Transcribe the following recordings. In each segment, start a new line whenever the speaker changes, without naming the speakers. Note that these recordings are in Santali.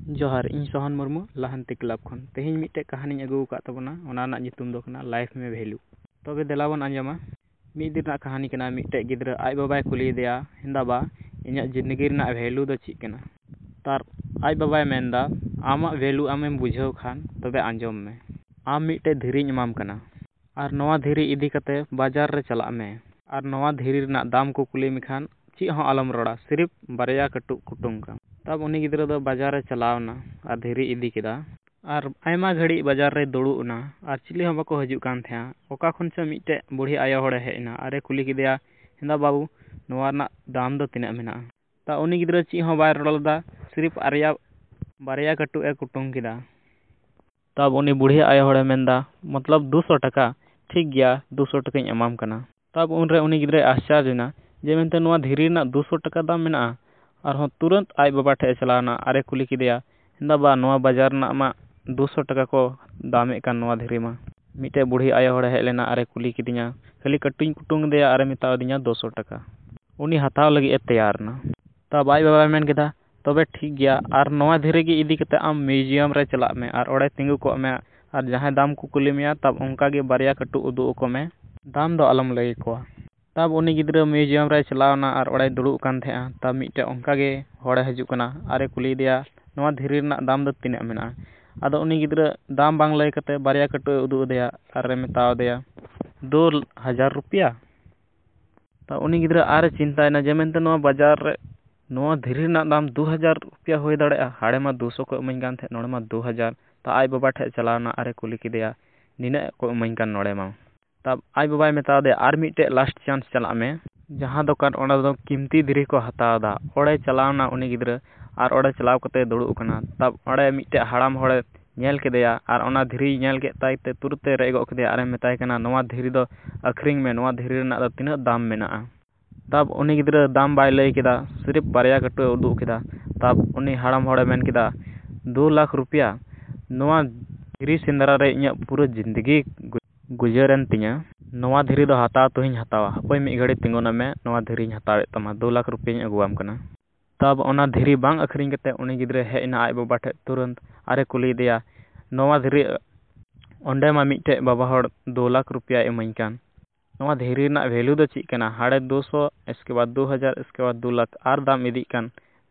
ᱡᱚᱦᱟᱨ, ᱤᱧ ᱥᱚᱦᱚᱱ ᱢᱩᱨᱢᱩ ᱞᱟᱦᱟᱱᱛᱤ ᱠᱞᱟᱵ ᱠᱷᱚᱱ ᱛᱮᱦᱮᱧ ᱢᱤᱫᱴᱮᱡ ᱠᱟᱹᱦᱱᱤᱧ ᱟᱹᱜᱩ ᱟᱠᱟᱫ ᱛᱟᱵᱚᱱᱟ᱾ ᱚᱱᱟ ᱨᱮᱱᱟᱜ ᱧᱩᱛᱩᱢ ᱫᱚ ᱠᱟᱱᱟ ᱞᱟᱭᱤᱯᱷ ᱢᱮ ᱵᱷᱮᱞᱩ᱾ ᱛᱚᱵᱮ ᱫᱮᱞᱟ ᱵᱚᱱ ᱟᱸᱡᱚᱢᱟ᱾ ᱢᱤᱫ ᱫᱤᱱ ᱨᱮᱱᱟᱜ ᱠᱟᱹᱦᱱᱤ ᱠᱟᱱᱟ᱾ ᱢᱤᱫᱴᱮᱡ ᱜᱤᱫᱽᱨᱟᱹ ᱟᱡ ᱵᱟᱵᱟᱭ ᱠᱩᱞᱤᱭᱮᱫᱮᱭᱟ, ᱦᱮᱸᱫᱟ ᱤᱧᱟᱹᱜ ᱡᱤᱱᱫᱜᱤ ᱨᱮᱱᱟᱜ ᱵᱷᱮᱞᱩ ᱫᱚ ᱪᱮᱫ ᱠᱟᱱᱟ? ᱛᱟᱨ ᱟᱡ ᱵᱟᱵᱟᱭ ᱢᱮᱱᱫᱟ, ᱟᱢᱟᱜ ᱵᱷᱮᱞᱩ ᱟᱢᱮᱢ ᱵᱩᱡᱷᱟᱹᱣ ᱠᱷᱟᱱ ᱛᱚᱵᱮ ᱟᱸᱡᱚᱢ ᱢᱮ᱾ ᱟᱢ ᱢᱤᱫᱴᱮᱡ ᱫᱷᱤᱨᱤᱧ ᱮᱢᱟᱢ ᱠᱟᱱᱟ, ᱟᱨ ᱱᱚᱣᱟ ᱫᱷᱤᱨᱤ ᱤᱫᱤ ᱠᱟᱛᱮ ᱵᱟᱡᱟᱨ ᱨᱮ ᱪᱟᱞᱟᱜ ᱢᱮ᱾ ᱟᱨ ᱱᱚᱣᱟ ᱫᱷᱤᱨᱤ ᱨᱮᱱᱟᱜ ᱫᱟᱢ ᱠᱚ ᱠᱩᱞᱤ ᱢᱮᱠᱷᱟᱱ ᱪᱮᱫ ᱦᱚᱸ ᱟᱞᱚᱢ ᱨᱚᱲᱟ, ᱥᱤᱨᱤᱯ ᱵᱟᱨᱭᱟ ᱠᱟᱹᱴᱩᱵ ᱠᱩᱴᱩᱝ ᱠᱟᱢ᱾ ᱛᱟᱵ ᱩᱱᱤ ᱜᱤᱫᱽᱨᱟᱹ ᱫᱚ ᱵᱟᱡᱟᱨ ᱨᱮ ᱪᱟᱞᱟᱣᱱᱟ ᱟᱨ ᱫᱷᱤᱨᱤ ᱤᱫᱤ ᱠᱮᱫᱟ᱾ ᱟᱨ ᱟᱭᱢᱟ ᱜᱷᱟᱹᱲᱤᱡ ᱵᱟᱡᱟᱨ ᱨᱮ ᱫᱩᱲᱩᱵ ᱮᱱᱟ, ᱟᱨ ᱪᱤᱞᱤ ᱦᱚᱸ ᱵᱟᱠᱚ ᱦᱤᱡᱩᱜ ᱠᱟᱱ ᱛᱟᱦᱮᱸᱫᱼᱟ᱾ ᱚᱠᱟ ᱠᱷᱚᱱ ᱪᱚ ᱢᱤᱫᱴᱮᱡ ᱵᱩᱲᱦᱤ ᱟᱭᱳ ᱦᱚᱲᱮ ᱦᱮᱡ ᱮᱱᱟ ᱟᱨᱮ ᱠᱩᱞᱤ ᱠᱮᱫᱮᱭᱟ, ᱦᱮᱸᱫᱟ ᱵᱟᱹᱵᱩ ᱱᱚᱣᱟ ᱨᱮᱱᱟᱜ ᱫᱟᱢ ᱫᱚ ᱛᱤᱱᱟᱹᱜ ᱢᱮᱱᱟᱜᱼᱟ? ᱛᱟ ᱩᱱᱤ ᱜᱤᱫᱽᱨᱟᱹ ᱪᱮᱫ ᱦᱚᱸ ᱵᱟᱭ ᱨᱚᱲ ᱞᱮᱫᱟ, ᱥᱤᱨᱤᱯ ᱵᱟᱨᱭᱟ ᱠᱟᱹᱴᱩᱵ ᱮ ᱠᱩᱴᱩᱝ ᱠᱮᱫᱟ᱾ ᱛᱟᱵ ᱩᱱᱤ ᱵᱩᱲᱦᱤ ᱟᱭᱳ ᱦᱚᱲᱮ ᱢᱮᱱᱫᱟ, ᱢᱚᱛᱞᱚᱵ 200 ᱴᱟᱠᱟ? ᱴᱷᱤᱠ ᱜᱮᱭᱟ, 200 ᱴᱟᱠᱟᱧ ᱮᱢᱟᱢ ᱠᱟᱱᱟ᱾ ᱛᱟᱵ ᱩᱱᱨᱮ ᱩᱱᱤ ᱜᱤᱫᱽᱨᱟᱹᱭ ᱟᱥᱪᱟᱨᱡ ᱮᱱᱟ ᱡᱮ ᱢᱮᱱᱛᱮ ᱱᱚᱣᱟ ᱫᱷᱤᱨᱤ ᱨᱮᱱᱟᱜ 200 ᱴᱟᱠᱟ ᱫᱟᱢ ᱢᱮᱱᱟᱜᱼᱟ᱾ ᱟᱨᱦᱚᱸ ᱛᱩᱨᱟᱹᱱᱛ ᱟᱡ ᱵᱟᱵᱟ ᱴᱷᱮᱡ ᱮ ᱪᱟᱞᱟᱣᱱᱟ ᱟᱨᱮ ᱠᱩᱞᱤ ᱠᱮᱫᱮᱭᱟ, ᱦᱮᱸᱫᱟ ᱵᱟ ᱱᱚᱣᱟ ᱵᱟᱡᱟᱨ ᱨᱮᱱᱟᱜ ᱢᱟ 200 ᱴᱟᱠᱟ ᱠᱚ ᱫᱟᱢᱮᱫ ᱠᱟᱱ ᱱᱚᱣᱟ ᱫᱷᱤᱨᱤ ᱢᱟ᱾ ᱢᱤᱫᱴᱮᱡ ᱵᱩᱲᱦᱤ ᱟᱭᱳ ᱦᱚᱲᱮ ᱦᱮᱡ ᱞᱮᱱᱟ ᱟᱨᱮ ᱠᱩᱞᱤ ᱠᱤᱫᱤᱧᱟ, ᱠᱷᱟᱹᱞᱤ ᱠᱟᱹᱴᱩᱵ ᱤᱧ ᱠᱩᱴᱩᱝ ᱟᱫᱮᱭᱟ ᱟᱨᱮ ᱢᱮᱛᱟᱣᱫᱤᱧᱟ 200 ᱴᱟᱠᱟ᱾ ᱩᱱᱤ ᱦᱟᱛᱟᱣ ᱞᱟᱹᱜᱤᱫ ᱮ ᱛᱮᱭᱟᱨᱱᱟ᱾ ᱛᱟᱵ ᱟᱡ ᱵᱟᱵᱟᱭ ᱢᱮᱱ ᱠᱮᱫᱟ, ᱛᱚᱵᱮ ᱴᱷᱤᱠ ᱜᱮᱭᱟ, ᱟᱨ ᱱᱚᱣᱟ ᱫᱷᱤᱨᱤ ᱜᱮ ᱤᱫᱤ ᱠᱟᱛᱮ ᱟᱢ ᱢᱤᱭᱩᱡᱤᱭᱟᱢ ᱨᱮ ᱪᱟᱞᱟᱜ ᱢᱮ ᱟᱨ ᱚᱸᱰᱮ ᱛᱤᱸᱜᱩ ᱠᱚᱜ ᱢᱮ᱾ ᱟᱨ ᱡᱟᱦᱟᱸᱭ ᱫᱟᱢ ᱠᱚ ᱠᱩᱞᱤ ᱢᱮᱭᱟ ᱛᱟᱵ ᱚᱱᱠᱟᱜᱮ ᱵᱟᱨᱭᱟ ᱠᱟᱹᱴᱩᱵ ᱩᱫᱩᱜ ᱟᱠᱚ ᱢᱮ, ᱫᱟᱢ ᱫᱚ ᱟᱞᱚᱢ ᱞᱟᱹᱭ ᱟᱠᱚᱣᱟ᱾ ᱛᱟᱵ ᱩᱱᱤ ᱜᱤᱫᱽᱨᱟᱹ ᱢᱤᱭᱩᱡᱤᱭᱟᱢ ᱨᱮᱭ ᱪᱟᱞᱟᱣᱱᱟ ᱟᱨ ᱚᱸᱰᱮᱭ ᱫᱩᱲᱩᱵ ᱠᱟᱱ ᱛᱟᱦᱮᱸᱜᱼᱟ᱾ ᱛᱟᱵ ᱢᱤᱫᱴᱮᱡ ᱚᱱᱠᱟᱜᱮ ᱦᱚᱲᱮ ᱦᱤᱡᱩᱜ ᱠᱟᱱᱟ ᱟᱨᱮ ᱠᱩᱞᱤᱭᱮᱫᱮᱭᱟ, ᱱᱚᱣᱟ ᱫᱷᱤᱨᱤ ᱨᱮᱱᱟᱜ ᱫᱟᱢ ᱫᱚ ᱛᱤᱱᱟᱹᱜ ᱢᱮᱱᱟᱜᱼᱟ? ᱟᱫᱚ ᱩᱱᱤ ᱜᱤᱫᱽᱨᱟᱹ ᱫᱟᱢ ᱵᱟᱝ ᱞᱟᱹᱭ ᱠᱟᱛᱮ ᱵᱟᱨᱭᱟ ᱠᱟᱹᱴᱩᱵ ᱮ ᱩᱫᱩᱜ ᱟᱫᱮᱭᱟ ᱟᱨᱮ ᱢᱮᱛᱟᱣ ᱫᱮᱭᱟ, 2000 ᱨᱩᱯᱤᱭᱟ? ᱛᱟ ᱩᱱᱤ ᱜᱤᱫᱽᱨᱟᱹ ᱟᱨᱮ ᱪᱤᱱᱛᱟᱹᱭᱮᱱᱟ ᱡᱮ ᱢᱮᱱᱛᱮ ᱱᱚᱣᱟ ᱵᱟᱡᱟᱨ ᱨᱮ ᱱᱚᱣᱟ ᱫᱷᱤᱨᱤ ᱨᱮᱱᱟᱜ ᱫᱟᱢ 2000 ᱨᱩᱯᱤᱭᱟ ᱦᱩᱭ ᱫᱟᱲᱮᱭᱟᱜᱼᱟ? ᱦᱟᱲᱮ ᱢᱟ 200 ᱠᱚ ᱤᱢᱟᱹᱧ ᱠᱟᱱ ᱛᱟᱦᱮᱸᱫ, ᱱᱚᱰᱮ ᱢᱟ 2000᱾ ᱛᱟ ᱟᱡ ᱵᱟᱵᱟ ᱴᱷᱮᱡ ᱪᱟᱞᱟᱣᱱᱟ ᱟᱨᱮ ᱠᱩᱞᱤ ᱠᱮᱫᱮᱭᱟ, ᱱᱤᱱᱟᱹᱜ ᱠᱚ ᱤᱢᱟᱹᱧ ᱠᱟᱱ ᱱᱚᱰᱮ ᱢᱟ᱾ ᱛᱟᱵ ᱟᱡ ᱵᱟᱵᱟᱭ ᱢᱮᱛᱟᱣ ᱫᱮᱭᱟ, ᱟᱨ ᱢᱤᱫᱴᱮᱡ ᱞᱟᱥᱴ ᱪᱟᱱᱥ ᱪᱟᱞᱟᱜ ᱢᱮ, ᱡᱟᱦᱟᱸ ᱫᱚᱠᱟᱱ ᱚᱸᱰᱮ ᱫᱚ ᱠᱤᱢᱛᱤ ᱫᱷᱤᱨᱤ ᱠᱚ ᱦᱟᱛᱟᱣᱫᱟ᱾ ᱚᱸᱰᱮ ᱪᱟᱞᱟᱣᱱᱟ ᱩᱱᱤ ᱜᱤᱫᱽᱨᱟᱹ ᱟᱨ ᱚᱸᱰᱮ ᱪᱟᱞᱟᱣ ᱠᱟᱛᱮ ᱫᱩᱲᱩᱵ ᱟᱠᱟᱱᱟ᱾ ᱛᱟᱵ ᱚᱸᱰᱮ ᱢᱤᱫᱴᱮᱡ ᱦᱟᱲᱟᱢ ᱦᱚᱲᱮ ᱧᱮᱞ ᱠᱮᱫᱮᱭᱟ ᱟᱨ ᱚᱱᱟ ᱫᱷᱤᱨᱤᱭ ᱧᱮᱞ ᱠᱮᱫ ᱛᱟᱭᱛᱮ ᱛᱩᱨᱟᱹᱛ ᱮ ᱨᱮᱡ ᱜᱚᱫ ᱠᱮᱫᱮᱭᱟ ᱟᱨᱮ ᱢᱮᱛᱟᱭ ᱠᱟᱱᱟ, ᱱᱚᱣᱟ ᱫᱷᱤᱨᱤ ᱫᱚ ᱟᱹᱠᱷᱨᱤᱧ ᱢᱮ, ᱱᱚᱣᱟ ᱫᱷᱤᱨᱤ ᱨᱮᱱᱟᱜ ᱫᱚ ᱛᱤᱱᱟᱹᱜ ᱫᱟᱢ ᱢᱮᱱᱟᱜᱼᱟ? ᱛᱟᱵ ᱩᱱᱤ ᱜᱤᱫᱽᱨᱟᱹ ᱫᱟᱢ ᱵᱟᱭ ᱞᱟᱹᱭ ᱠᱮᱫᱟ, ᱥᱤᱨᱤᱯ ᱵᱟᱨᱭᱟ ᱠᱟᱹᱴᱩᱵ ᱮ ᱩᱫᱩᱜ ᱠᱮᱫᱟ᱾ ᱛᱟᱵ ᱩᱱᱤ ᱦᱟᱲᱟᱢ ᱦᱚᱲᱮ ᱢᱮᱱ ᱠᱮᱫᱟ, 2 ᱞᱟᱠᱷ ᱨᱩᱯᱤᱭᱟ? ᱱᱚᱣᱟ ᱫᱷᱤᱨᱤ ᱥᱮᱸᱫᱽᱨᱟ ᱨᱮ ᱤᱧᱟᱹᱜ ᱯᱩᱨᱟᱹ ᱡᱤᱱᱫᱜᱤ ᱜᱩᱡᱟᱹᱨᱮᱱ ᱛᱤᱧᱟᱹ᱾ ᱱᱚᱣᱟ ᱫᱷᱤᱨᱤ ᱫᱚ ᱦᱟᱛᱟᱣ ᱛᱩᱧ ᱦᱟᱛᱟᱣᱟ, ᱦᱟᱯᱳᱭ ᱢᱤᱫ ᱜᱷᱟᱹᱲᱤᱡ ᱛᱤᱸᱜᱩᱱ ᱢᱮ, ᱱᱚᱣᱟ ᱫᱷᱤᱨᱤᱧ ᱦᱟᱛᱟᱣᱮᱫ ᱛᱟᱢᱟ, 2 ᱞᱟᱠᱷ ᱨᱩᱯᱤᱭᱟᱧ ᱟᱹᱜᱩᱣᱟᱢ ᱠᱟᱱᱟ᱾ ᱛᱟᱵ ᱚᱱᱟ ᱫᱷᱤᱨᱤ ᱵᱟᱝ ᱟᱹᱠᱷᱨᱤᱧ ᱠᱟᱛᱮ ᱩᱱᱤ ᱜᱤᱫᱽᱨᱟᱹ ᱦᱮᱡ ᱮᱱᱟ ᱟᱡ ᱵᱟᱵᱟ ᱴᱷᱮᱡ ᱛᱩᱨᱟᱹᱱᱛ ᱟᱨᱮ ᱠᱩᱞᱤᱭᱮᱫᱮᱭᱟ, ᱱᱚᱣᱟ ᱫᱷᱤᱨᱤ ᱚᱸᱰᱮ ᱢᱟ ᱢᱤᱫᱴᱮᱡ ᱵᱟᱵᱟ ᱦᱚᱲ 2 ᱞᱟᱠᱷ ᱨᱩᱯᱤᱭᱟᱭ ᱤᱢᱟᱹᱧ ᱠᱟᱱ, ᱱᱚᱣᱟ ᱫᱷᱤᱨᱤ ᱨᱮᱱᱟᱜ ᱵᱷᱮᱞᱩ ᱫᱚ ᱪᱮᱫ ᱠᱟᱱᱟ? ᱦᱟᱲᱮ 200, ᱤᱥᱠᱮ ᱵᱟᱫ 2000, ᱤᱥᱠᱮ ᱵᱟᱫ 2 ᱞᱟᱠᱷ ᱟᱨ ᱫᱟᱢ ᱤᱫᱤᱜ ᱠᱟᱱ᱾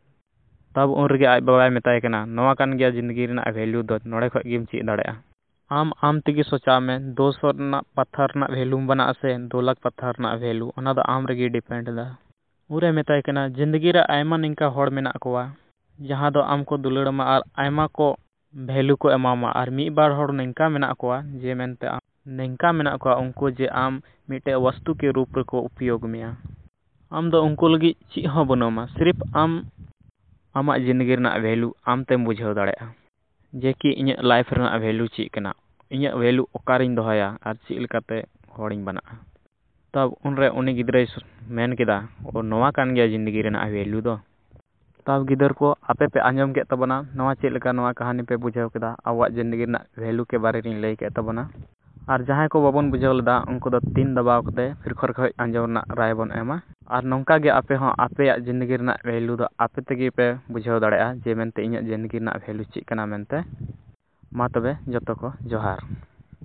ᱛᱟᱵ ᱩᱱ ᱨᱮᱜᱮ ᱟᱡ ᱵᱟᱵᱟᱭ ᱢᱮᱛᱟᱭ ᱠᱟᱱᱟ, ᱱᱚᱣᱟ ᱠᱟᱱ ᱜᱮᱭᱟ ᱡᱤᱱᱫᱜᱤ ᱨᱮᱱᱟᱜ ᱵᱷᱮᱞᱩ ᱫᱚ, ᱱᱚᱰᱮ ᱠᱷᱚᱡ ᱜᱮᱢ ᱪᱮᱫ ᱫᱟᱲᱮᱭᱟᱜᱼᱟ᱾ ᱟᱢ ᱛᱮᱜᱮ ᱥᱚᱪᱟᱣ ᱢᱮ, 200 ᱨᱮᱱᱟᱜ ᱯᱟᱛᱷᱟᱨ ᱨᱮᱱᱟᱜ ᱵᱷᱮᱞᱩᱢ ᱵᱮᱱᱟᱜ ᱟᱥᱮ 2 ᱞᱟᱠᱷ ᱯᱟᱛᱷᱟᱨ ᱨᱮᱱᱟᱜ ᱵᱷᱮᱞᱩ, ᱚᱱᱟ ᱫᱚ ᱟᱢ ᱨᱮᱜᱮ ᱰᱤᱯᱮᱱᱰ ᱮᱫᱟ᱾ ᱩᱱᱨᱮ ᱢᱮᱛᱟᱭ ᱠᱟᱱᱟ, ᱡᱤᱱᱫᱜᱤ ᱨᱮ ᱟᱭᱢᱟ ᱱᱤᱝᱠᱟ ᱦᱚᱲ ᱢᱮᱱᱟᱜ ᱠᱚᱣᱟ ᱡᱟᱦᱟᱸ ᱫᱚ ᱟᱢ ᱠᱚ ᱫᱩᱞᱟᱹᱲ ᱟᱢᱟ ᱟᱨ ᱟᱭᱢᱟ ᱠᱚ ᱵᱷᱮᱞᱩ ᱠᱚ ᱮᱢᱟᱢᱟ᱾ ᱟᱨ ᱢᱤᱫ ᱵᱟᱨ ᱦᱚᱲ ᱱᱤᱝᱠᱟ ᱢᱮᱱᱟᱜ ᱠᱚᱣᱟ ᱡᱮ ᱢᱮᱱᱛᱮ ᱱᱤᱝᱠᱟ ᱢᱮᱱᱟᱜ ᱠᱚᱣᱟ ᱩᱱᱠᱩ ᱡᱮ ᱟᱢ ᱢᱤᱫᱴᱮᱡ ᱵᱚᱥᱛᱩ ᱠᱮ ᱨᱩᱯ ᱨᱮᱠᱚ ᱩᱯᱭᱳᱜᱽ ᱢᱮᱭᱟ᱾ ᱟᱢ ᱫᱚ ᱩᱱᱠᱩ ᱞᱟᱹᱜᱤᱫ ᱪᱮᱫ ᱦᱚᱸ ᱵᱟᱹᱱᱩᱜᱼᱟ, ᱥᱤᱨᱤᱯ ᱟᱢ ᱟᱢᱟᱜ ᱡᱤᱱᱫᱜᱤ ᱨᱮᱱᱟᱜ ᱵᱷᱮᱞᱩ ᱟᱢ ᱛᱮᱢ ᱵᱩᱡᱷᱟᱹᱣ ᱫᱟᱲᱮᱭᱟᱜᱼᱟ, ᱡᱮ ᱠᱤ ᱤᱧᱟᱹᱜ ᱞᱟᱭᱤᱯᱷ ᱨᱮᱱᱟᱜ ᱵᱷᱮᱞᱩ ᱪᱮᱫ ᱠᱟᱱᱟ, ᱤᱧᱟᱹᱜ ᱵᱷᱮᱞᱩ ᱚᱠᱟᱨᱤᱧ ᱫᱚᱦᱚᱭᱟ ᱟᱨ ᱪᱮᱫ ᱞᱮᱠᱟᱛᱮ ᱦᱚᱲᱤᱧ ᱵᱮᱱᱟᱜᱼᱟ᱾ ᱛᱟᱵ ᱩᱱᱨᱮ ᱩᱱᱤ ᱜᱤᱫᱽᱨᱟᱹᱭ ᱢᱮᱱ ᱠᱮᱫᱟ, ᱱᱚᱣᱟ ᱠᱟᱱ ᱜᱮᱭᱟ ᱡᱤᱱᱫᱜᱤ ᱨᱮᱱᱟᱜ ᱵᱷᱮᱞᱩ ᱫᱚ᱾ ᱛᱟᱵ ᱜᱤᱫᱟᱹᱨ ᱠᱚ, ᱟᱯᱮ ᱯᱮ ᱟᱸᱡᱚᱢ ᱠᱮᱫ ᱛᱟᱵᱚᱱᱟ, ᱱᱚᱣᱟ ᱪᱮᱫ ᱞᱮᱠᱟ ᱱᱚᱣᱟ ᱠᱟᱹᱦᱱᱤ ᱯᱮ ᱵᱩᱡᱷᱟᱹᱣ ᱠᱮᱫᱟ? ᱟᱵᱚᱣᱟᱜ ᱡᱤᱱᱫᱜᱤ ᱨᱮᱱᱟᱜ ᱵᱷᱮᱞᱩ ᱠᱮ ᱵᱟᱨᱮ ᱨᱤᱧ ᱞᱟᱹᱭ ᱠᱮᱫ ᱛᱟᱵᱚᱱᱟ᱾ ᱟᱨ ᱡᱟᱦᱟᱸᱭ ᱠᱚ ᱵᱟᱵᱚᱱ ᱵᱩᱡᱷᱟᱹᱣ ᱞᱮᱫᱟ ᱩᱱᱠᱩ ᱫᱚ 3 ᱫᱟᱵᱟᱣ ᱠᱟᱛᱮ ᱯᱷᱤᱨ ᱠᱷᱚᱡ ᱟᱸᱡᱚᱢ ᱨᱮᱱᱟᱜ ᱨᱟᱭ ᱵᱚᱱ ᱮᱢᱟ᱾ ᱟᱨ ᱱᱚᱝᱠᱟ ᱜᱮ ᱟᱯᱮ ᱦᱚᱸ ᱟᱯᱮᱭᱟᱜ ᱡᱤᱱᱫᱜᱤ ᱨᱮᱱᱟᱜ ᱵᱷᱮᱞᱩ ᱫᱚ ᱟᱯᱮ ᱛᱮᱜᱮ ᱯᱮ ᱵᱩᱡᱷᱟᱹᱣ ᱫᱟᱲᱮᱭᱟᱜᱼᱟ, ᱡᱮ ᱢᱮᱱᱛᱮ ᱤᱧᱟᱹᱜ ᱡᱤᱱᱫᱜᱤ ᱨᱮᱱᱟᱜ ᱵᱷᱮᱞᱩ ᱪᱮᱫ ᱠᱟᱱᱟ ᱢᱮᱱᱛᱮ᱾ ᱢᱟ ᱛᱚᱵᱮ ᱡᱚᱛᱚ ᱠᱚ ᱡᱚᱦᱟᱨ᱾